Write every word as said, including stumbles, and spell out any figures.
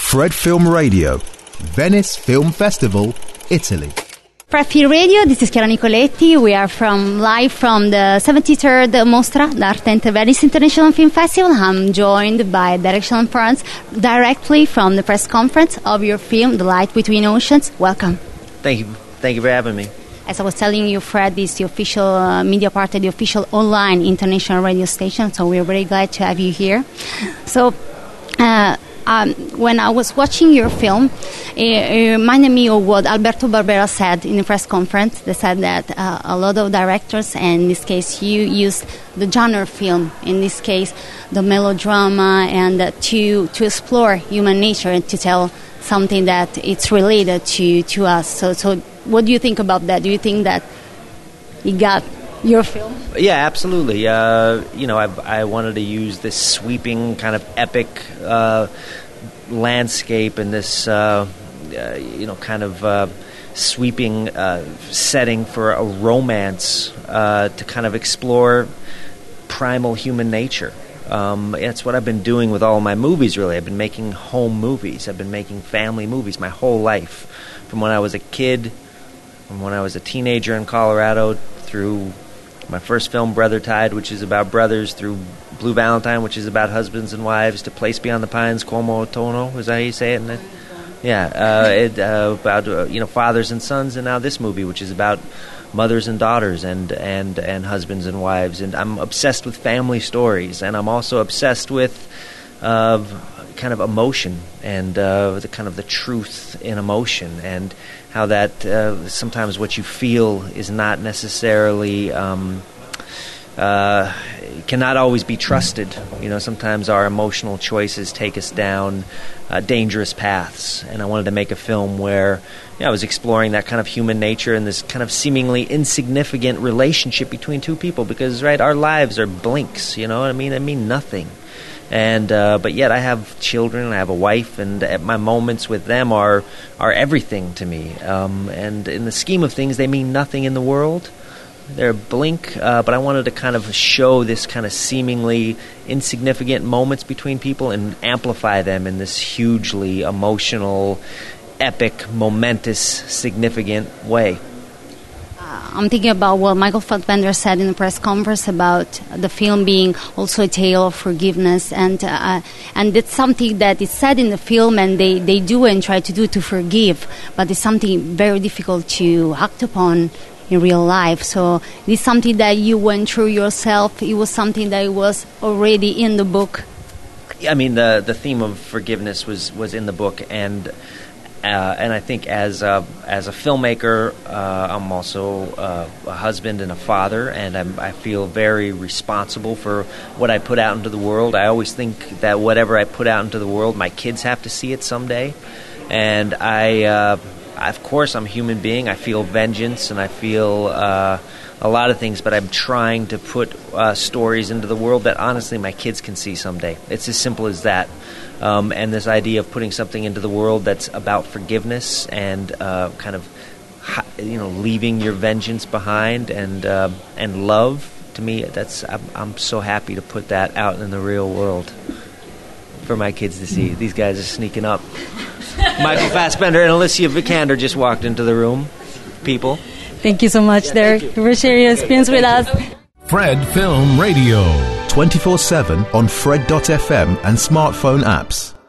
Fred Film Radio, Venice Film Festival, Italy. Fred Film Radio, this is Chiara Nicoletti. We are from live from the seventy-third Mostra d'Arte Venice International Film Festival. I'm joined by Direction France directly from the press conference of your film, The Light Between Oceans. Welcome. Thank you. Thank you for having me. As I was telling you, Fred, this is the official uh, media partner, the official online international radio station, so we're very glad to have you here. So, uh, um, when I was watching your film, it, it reminded me of what Alberto Barbera said in the press conference. They said that uh, a lot of directors, and in this case you used the genre film, in this case the melodrama, and uh, to, to explore human nature and to tell something that it's related to, to us. So, so what do you think about that? Do you think that you got your film? Yeah, absolutely. Uh, you know, I, I wanted to use this sweeping kind of epic uh, landscape and this, uh, uh, you know, kind of uh, sweeping uh, setting for a romance uh, to kind of explore primal human nature. Um, it's what I've been doing with all my movies, really. I've been making home movies. I've been making family movies my whole life. From when I was a kid, from when I was a teenager in Colorado, through my first film, Brother Tide, which is about brothers, through Blue Valentine, which is about husbands and wives, to Place Beyond the Pines, Como Otono, is that how you say it? it yeah, uh, it, uh, about uh, you know fathers and sons, and now this movie, which is about mothers and daughters and, and, and husbands and wives. And I'm obsessed with family stories, and I'm also obsessed with uh, kind of emotion and uh, the kind of the truth in emotion, and how that uh, sometimes what you feel is not necessarily um, uh, cannot always be trusted. You know, sometimes our emotional choices take us down uh, dangerous paths, and I wanted to make a film where you know, I was exploring that kind of human nature and this kind of seemingly insignificant relationship between two people, because right, our lives are blinks. You know what I mean? They mean nothing. And uh, but yet I have children and I have a wife, and my moments with them are are everything to me. Um, and in the scheme of things, they mean nothing in the world. They're a blink, uh, but I wanted to kind of show this kind of seemingly insignificant moments between people and amplify them in this hugely emotional, epic, momentous, significant way. I'm thinking about what Michael Fassbender said in the press conference about the film being also a tale of forgiveness, and uh, and it's something that is said in the film, and they, they do and try to do to forgive, but it's something very difficult to act upon in real life. So this is something that you went through yourself. It was something that was already in the book. I mean, the the theme of forgiveness was, was in the book, and Uh, and I think as a, as a filmmaker, uh, I'm also uh, a husband and a father, and I'm, I feel very responsible for what I put out into the world. I always think that whatever I put out into the world, my kids have to see it someday. And I, uh, of course, I'm a human being. I feel vengeance, and I feel uh, a lot of things, but I'm trying to put uh, stories into the world that, honestly, my kids can see someday. It's as simple as that. Um, and this idea of putting something into the world that's about forgiveness and uh, kind of, you know, leaving your vengeance behind, and uh, and love, to me, that's I'm, I'm so happy to put that out in the real world for my kids to see. These guys are sneaking up. Michael Fassbender and Alicia Vikander just walked into the room. People. Thank you so much, yeah, Derek, for sharing your experience with us. Fred Film Radio, twenty-four seven on Fred dot f m and smartphone apps.